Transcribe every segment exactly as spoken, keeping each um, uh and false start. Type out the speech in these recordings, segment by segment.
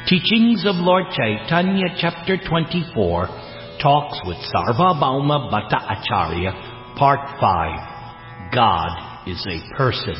Teachings of Lord Chaitanya, chapter twenty-four, Talks with Sarvabhauma Bhatta Acharya, part five. God is a person.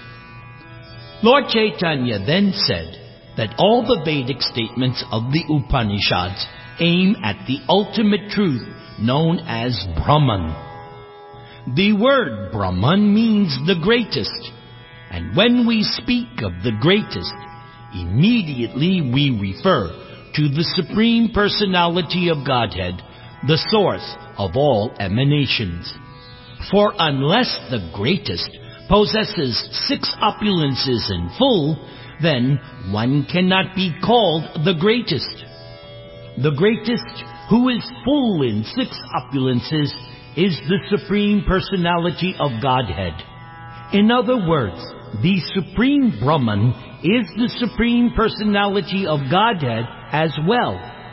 Lord Chaitanya then said that all the Vedic statements of the Upanishads aim at the ultimate truth known as Brahman. The word Brahman means the greatest, and when we speak of the greatest, immediately we refer to the Supreme Personality of Godhead, the source of all emanations. For unless the greatest possesses six opulences in full, then one cannot be called the greatest. The greatest, who is full in six opulences, is the Supreme Personality of Godhead. In other words, the Supreme Brahman is the Supreme Personality of Godhead as well.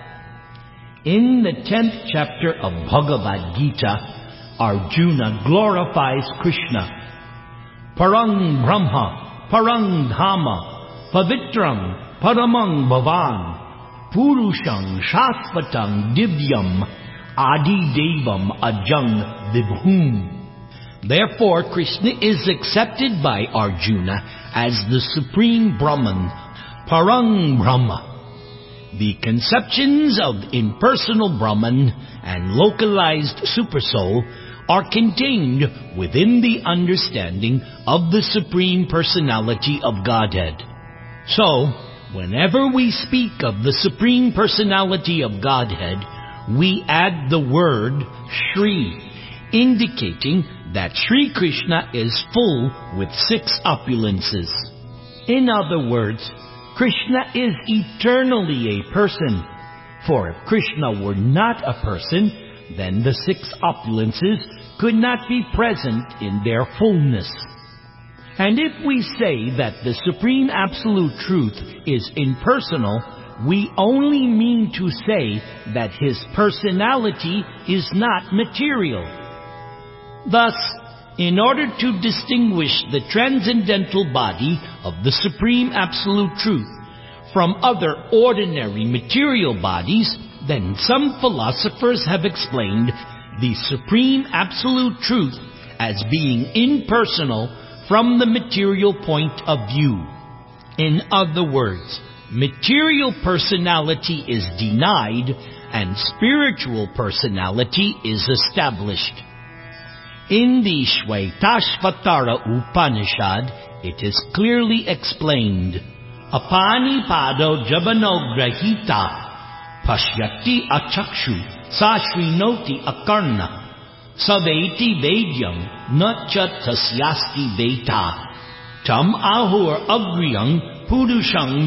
In the tenth chapter of Bhagavad Gita, Arjuna glorifies Krishna. Parang Brahma, Parang Dhamma, Pavitram, Paramang Bhavan, Purushang Shashvatang Divyam, Adi Devam Ajang Vibhum. Therefore, Krishna is accepted by Arjuna as the Supreme Brahman, Parang Brahma. The conceptions of impersonal Brahman and localized Supersoul are contained within the understanding of the Supreme Personality of Godhead. So, whenever we speak of the Supreme Personality of Godhead, we add the word Shri, indicating that Sri Krishna is full with six opulences. In other words, Krishna is eternally a person. For if Krishna were not a person, then the six opulences could not be present in their fullness. And if we say that the Supreme Absolute Truth is impersonal, we only mean to say that His personality is not material. Thus, in order to distinguish the transcendental body of the Supreme Absolute Truth from other ordinary material bodies, then some philosophers have explained the Supreme Absolute Truth as being impersonal from the material point of view. In other words, material personality is denied and spiritual personality is established. In the Shvetashvatara Upanishad, it is clearly explained, Apani pado jabano grahita, pashyati achakshu, sashrinoti akarna, saveti vedyam, natchat tasyasti veta, tam ahur agryang purushang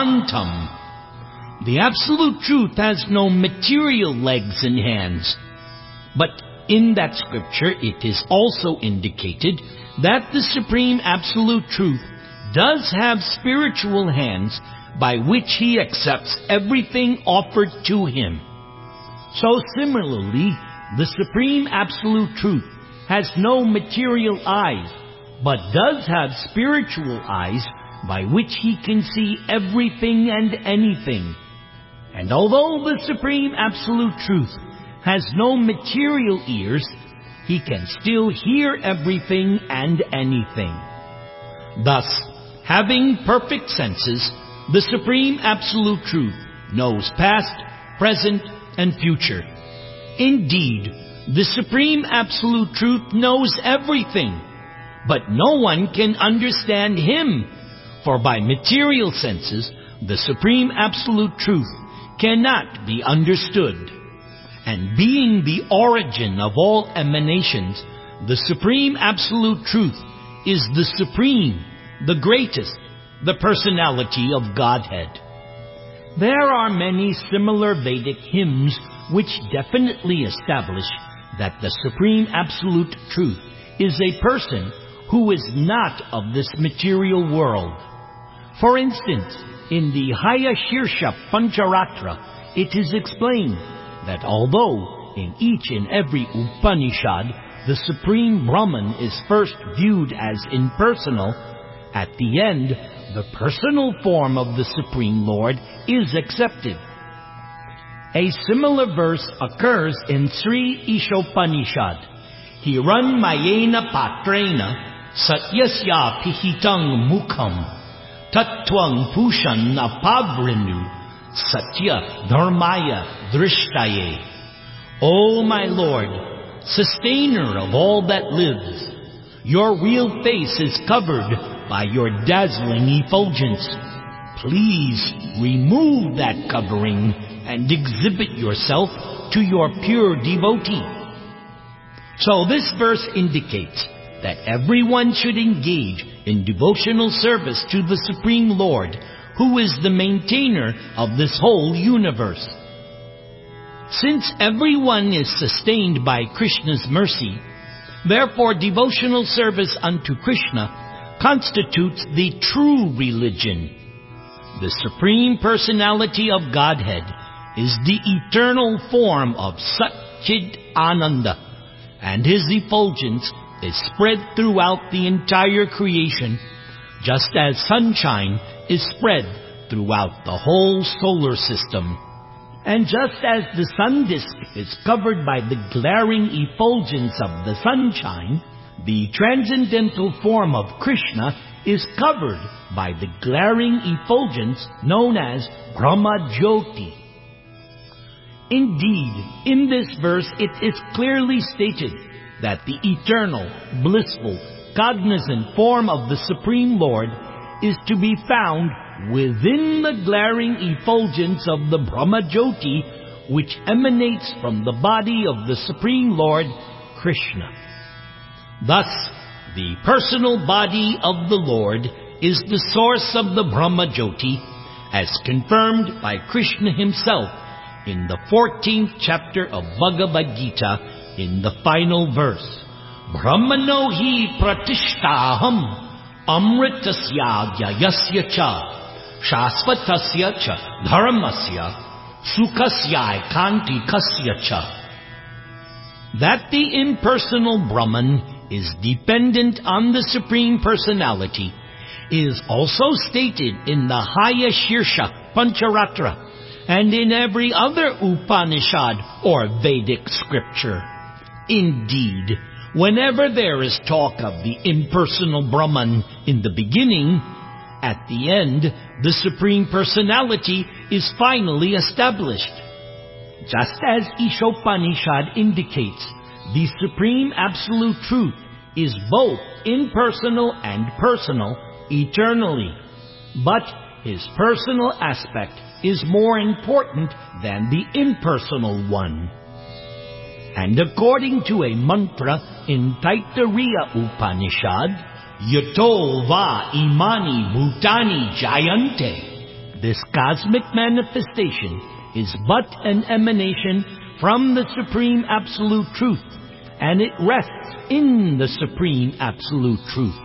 mahantam. The Absolute Truth has no material legs and hands, but in that scripture, it is also indicated that the Supreme Absolute Truth does have spiritual hands by which He accepts everything offered to Him. So similarly, the Supreme Absolute Truth has no material eyes, but does have spiritual eyes by which He can see everything and anything. And although the Supreme Absolute Truth has no material ears, He can still hear everything and anything. Thus, having perfect senses, the Supreme Absolute Truth knows past, present, and future. Indeed, the Supreme Absolute Truth knows everything, but no one can understand Him, for by material senses, the Supreme Absolute Truth cannot be understood. And being the origin of all emanations, the Supreme Absolute Truth is the supreme, the greatest, the personality of Godhead. There are many similar Vedic hymns which definitely establish that the Supreme Absolute Truth is a person who is not of this material world. For instance, in the Haya Shirsha Pancharatra, it is explained that although in each and every Upanishad the Supreme Brahman is first viewed as impersonal, at the end the personal form of the Supreme Lord is accepted. A similar verse occurs in Sri Ishopanishad. Hiran mayena patrena satyasya pihitang mukham tattvang pushan napavrinu satya dharmaya drishtaye. O my Lord, sustainer of all that lives, your real face is covered by your dazzling effulgence. Please remove that covering and exhibit yourself to your pure devotee. So this verse indicates that everyone should engage in devotional service to the Supreme Lord, who is the maintainer of this whole universe. Since everyone is sustained by Krishna's mercy, therefore devotional service unto Krishna constitutes the true religion. The Supreme Personality of Godhead is the eternal form of Sat-Chit Ananda, and His effulgence is spread throughout the entire creation, just as sunshine is spread throughout the whole solar system. And just as the sun disk is covered by the glaring effulgence of the sunshine, the transcendental form of Krishna is covered by the glaring effulgence known as Brahma Jyoti. Indeed, in this verse it is clearly stated that the eternal, blissful, cognizant form of the Supreme Lord is to be found within the glaring effulgence of the Brahma Jyoti, which emanates from the body of the Supreme Lord, Krishna. Thus, the personal body of the Lord is the source of the Brahma Jyoti, as confirmed by Krishna himself in the fourteenth chapter of Bhagavad Gita, in the final verse. Brahmano hi pratishtaham amritasya gyayasya cha shasvatasya cha dharmasya sukasya kantikasya cha. That the impersonal Brahman is dependent on the Supreme Personality is also stated in the Haya Shirsha Pancharatra and in every other Upanishad or Vedic scripture. Indeed, whenever there is talk of the impersonal Brahman in the beginning, at the end, the Supreme Personality is finally established. Just as Ishopanishad indicates, the Supreme Absolute Truth is both impersonal and personal eternally. But His personal aspect is more important than the impersonal one. And according to a mantra in Taittiriya Upanishad, Yato va imani bhutani jayante, this cosmic manifestation is but an emanation from the Supreme Absolute Truth, and it rests in the Supreme Absolute Truth.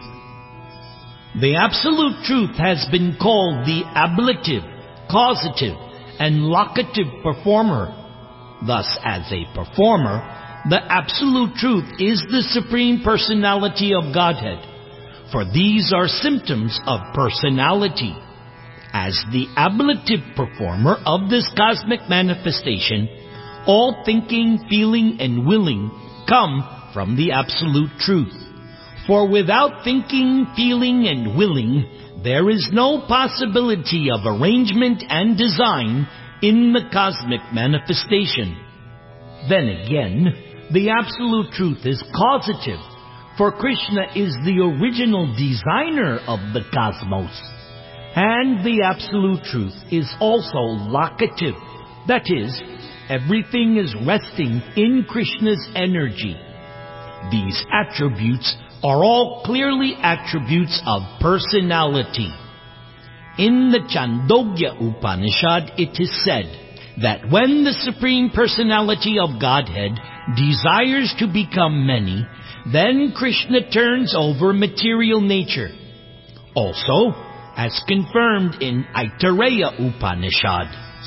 The Absolute Truth has been called the ablative, causative, and locative performer. Thus, as a performer, the Absolute Truth is the Supreme Personality of Godhead, for these are symptoms of personality. As the ablative performer of this cosmic manifestation, all thinking, feeling, and willing come from the Absolute Truth. For without thinking, feeling, and willing, there is no possibility of arrangement and design in the cosmic manifestation. Then again, the Absolute Truth is causative, for Krishna is the original designer of the cosmos. And the Absolute Truth is also locative, that is, everything is resting in Krishna's energy. These attributes are all clearly attributes of personality. In the Chandogya Upanishad, it is said that when the Supreme Personality of Godhead desires to become many, then Krishna turns over material nature. Also, as confirmed in Aitareya Upanishad,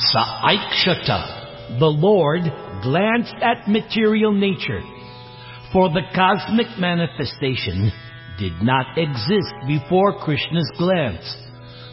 Saikshata, the Lord glanced at material nature. For the cosmic manifestation did not exist before Krishna's glance.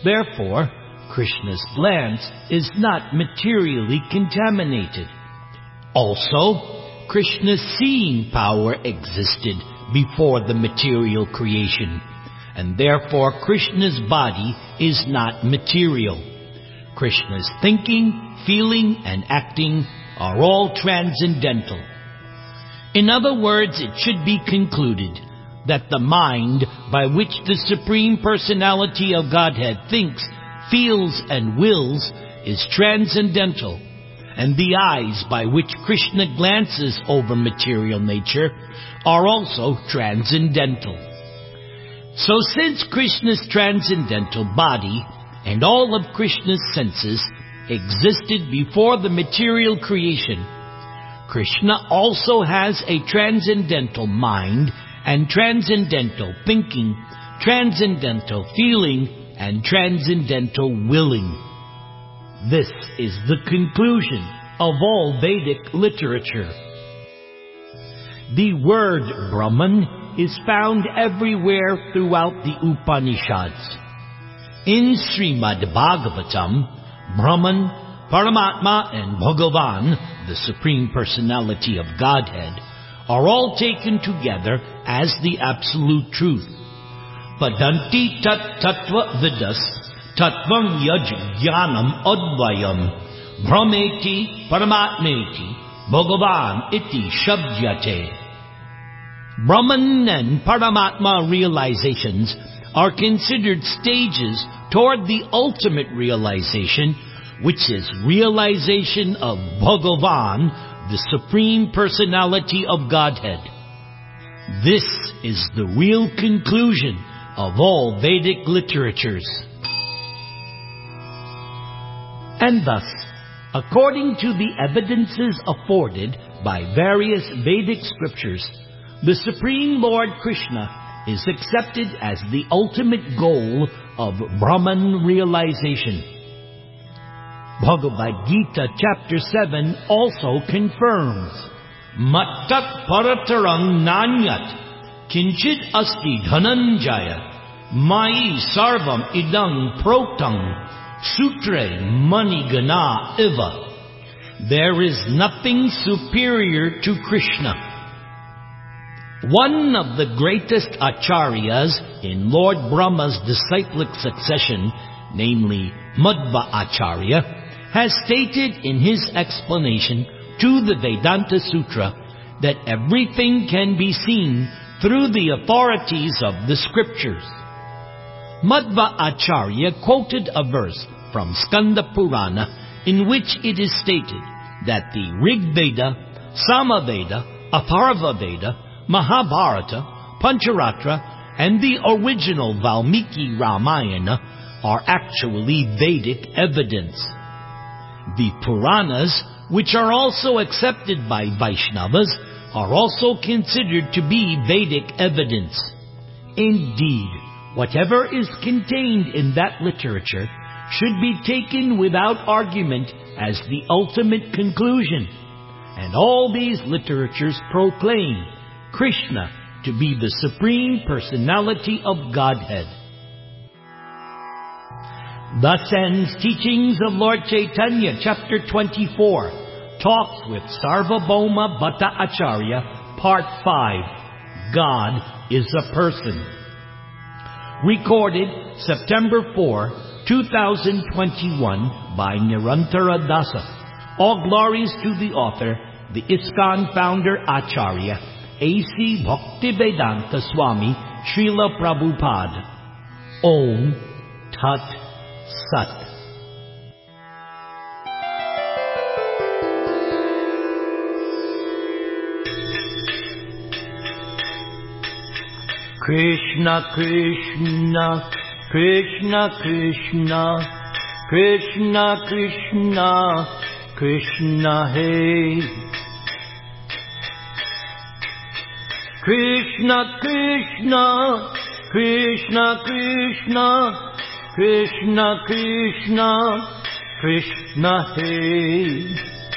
Therefore, Krishna's glance is not materially contaminated. Also, Krishna's seeing power existed before the material creation, and therefore Krishna's body is not material. Krishna's thinking, feeling, and acting are all transcendental. In other words, it should be concluded that the mind by which the Supreme Personality of Godhead thinks, feels, and wills is transcendental, and the eyes by which Krishna glances over material nature are also transcendental. So since Krishna's transcendental body and all of Krishna's senses existed before the material creation, Krishna also has a transcendental mind and transcendental thinking, transcendental feeling, and transcendental willing. This is the conclusion of all Vedic literature. The word Brahman is found everywhere throughout the Upanishads. In Srimad Bhagavatam, Brahman, Paramatma, and Bhagavan, the Supreme Personality of Godhead, are all taken together as the absolute truth. Padanti tat tattva vidas tattvam yaj jnanam advayam brahmeti paramatmeti bhagavan iti shabdyate. Brahman and Paramatma realizations are considered stages toward the ultimate realization, which is realization of Bhagavan, the Supreme Personality of Godhead. This is the real conclusion of all Vedic literatures. And thus, according to the evidences afforded by various Vedic scriptures, the Supreme Lord Krishna is accepted as the ultimate goal of Brahman realization. Bhagavad Gita chapter seven also confirms, Mattat paratarang nanyat kinchit asti dhananjaya mai sarvam idang protang sutre manigana iva. There is nothing superior to Krishna. One of the greatest acharyas in Lord Brahma's disciplic succession, namely Madhva Acharya, has stated in his explanation to the Vedanta Sutra that everything can be seen through the authorities of the scriptures. Madhva Acharya quoted a verse from Skanda Purana in which it is stated that the Rig Veda, Samaveda, Atharva Veda, Mahabharata, Pancharatra, and the original Valmiki Ramayana are actually Vedic evidence. The Puranas, which are also accepted by Vaishnavas, are also considered to be Vedic evidence. Indeed, whatever is contained in that literature should be taken without argument as the ultimate conclusion, and all these literatures proclaim Krishna to be the Supreme Personality of Godhead. Thus ends Teachings of Lord Chaitanya, chapter twenty-four, Talks with Sarvabhauma Bhatta Acharya, part five, God is a Person. Recorded September fourth, two thousand twenty-one by Nirantara Dasa. All glories to the author, the ISKCON founder Acharya, A C Bhaktivedanta Swami Srila Prabhupada. Om Tat Sat. Krishna Krishna Krishna Krishna Krishna Krishna Krishna Hey Krishna Krishna Krishna Krishna Krishna Krishna Krishna Hey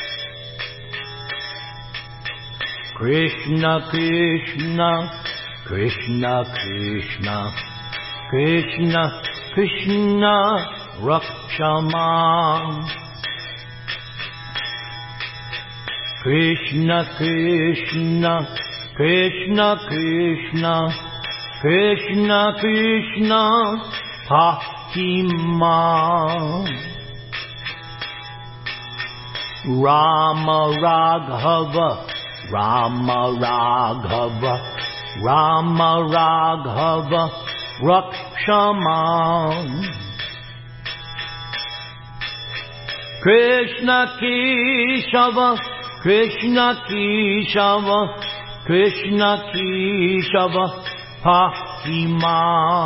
Krishna Krishna Krishna Krishna Krishna Krishna Rakshama. Krishna Krishna Krishna Krishna Krishna Krishna Pahima. Rama Raghava Rama Raghava Rama Raghava Rakshama. Krishna Keshava Krishna Keshava Krishna Keshava Pahima.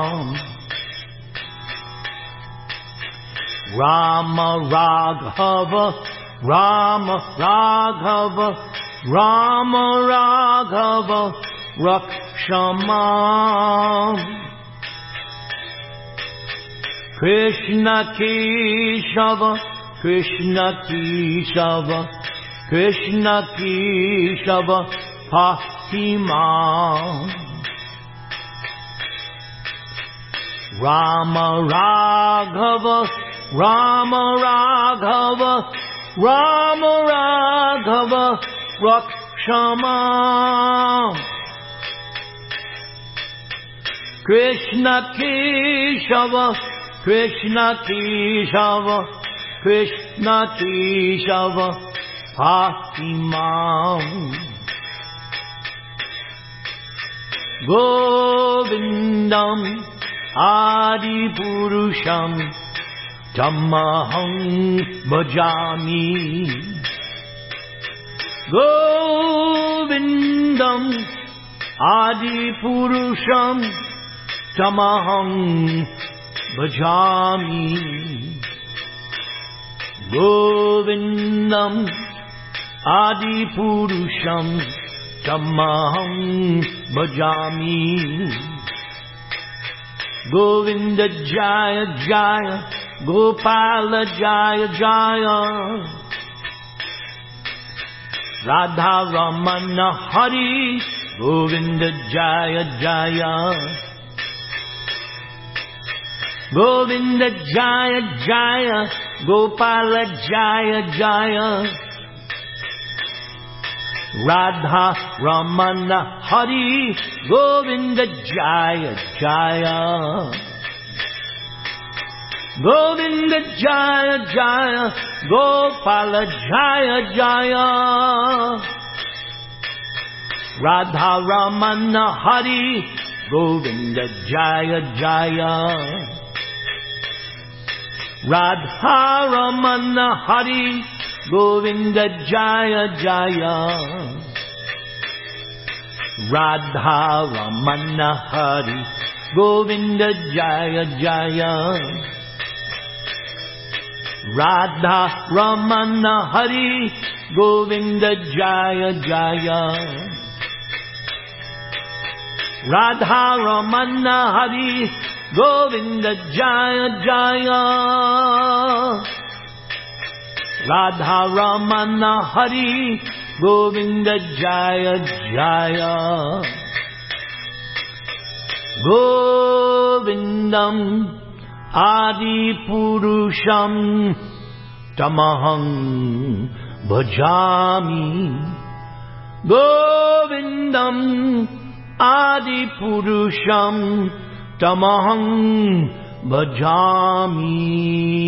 Rama Raghava Rama Raghava Rama Raghava Rakshama. Krishna Keshava Krishna Keshava Krishna Keshava Pahima. Rama Raghava Rama Raghava Rama Raghava Rakshama. Krishna Keshava Krishna Keshava Krishna Keshava Pahima. Govindam Adipurusham Tamaham Bhajami. Govindam Adipurusham Tamaham Bhajami. Govindam Adipurusham Tamaham Bhajami. Govinda Jaya Jaya Gopala Jaya Jaya. Radha Ramana Hari Govinda Jaya Jaya. Govinda Jaya Jaya Gopala Jaya Jaya. Radha Ramana Hari Govinda Jaya Jaya. Govinda Jaya Jaya Gopala Jaya Jaya. Radha Ramana Hari Govinda Jaya Jaya. Radha Ramana Hari Govinda Jaya Jaya. Radha Ramana Hari Govinda Jaya Jaya. Radha Ramana Hari Govinda Jaya Jaya. Radha Ramana Hari Govinda Jaya Jaya. Radha Ramana Hari Govinda Jaya Jaya. Govindam Adipurusham Tamaham Bhajami. Govindam Adipurusham Tamaham Bhajami.